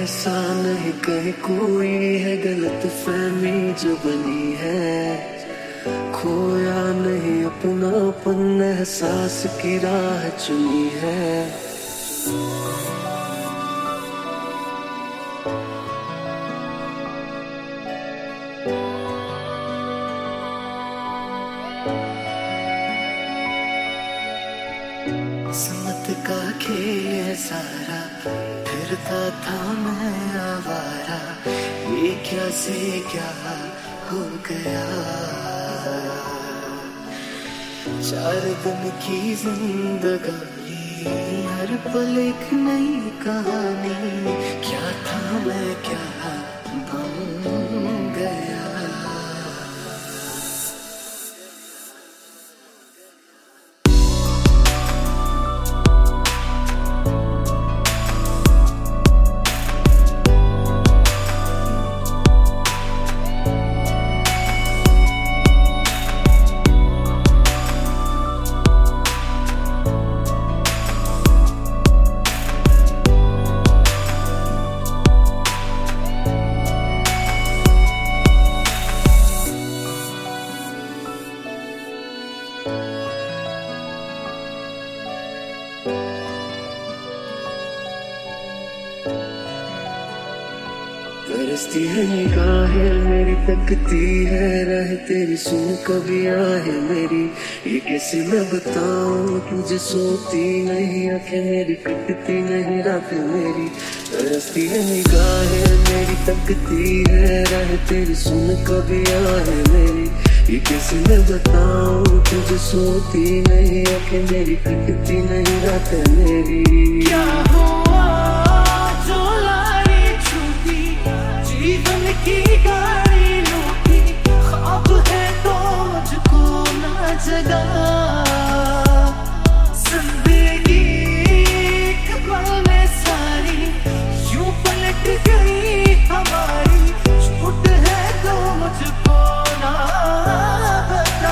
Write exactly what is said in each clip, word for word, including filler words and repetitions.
ऐसा नहीं कहीं कोई है गलत फहमी जो बनी है। खोया नहीं अपनापन एहसास की राह चुनी है। किस्मत का खेल है सारा, फिरता था मैं आवारा, ये क्या से क्या हो गया। चार दिन की जिंदगानी, हर पल एक नई कहानी, क्या था मैं क्या बन गया। तरसती है निगाहें मेरी, तकती है राह तेरी, सुन कभी आहे मेरी। ये कैसे मैं बताऊं तुझे, सोती नहीं आंखें मेरी, कटती नहीं रातें मेरी। तरसती है निगाहें मेरी, तकती है राह तेरी, सुन कभी आहे मेरी। ये कैसे मैं बताऊं तुझे, सोती नहीं आंखें मेरी, कटती नहीं रातें मेरी। क्या हुआ जो लाई छूटी, जीवन की गाड़ी लूटी, ख्वाब है तो मुझको ना जगा। जिंदगी एक पल में सारी यूं पलट गई हमारी, छूट है तो मुझको ना बता।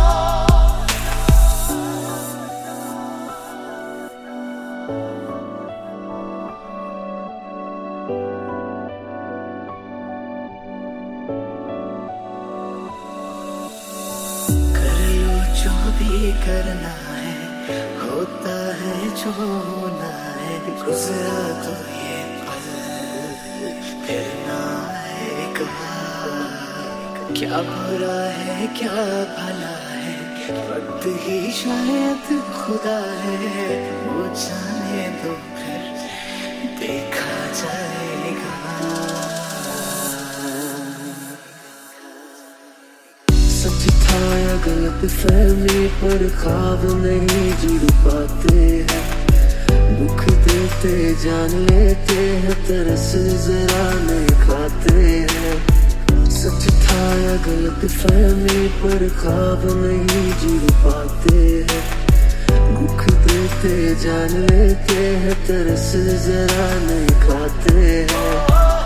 जो भी करना है, होता है जो होना है, गुजरा तो ये पल फिर ना आएगा। क्या बुरा है क्या भला है, वक्त ही शायद खुदा है, वो जाने दो फिर देखा जाएगा। सच था या गलत फहमी पर ख्वाब नहीं जुड़ पाते हैं। दुख देते जान लेते हैं, तरस जरा नहीं खाते हैं। सच था या गलत फहमी पर ख्वाब नहीं जुड़ पाते हैं। दुख देते जान लेते हैं, तरस जरा नहीं खाते हैं।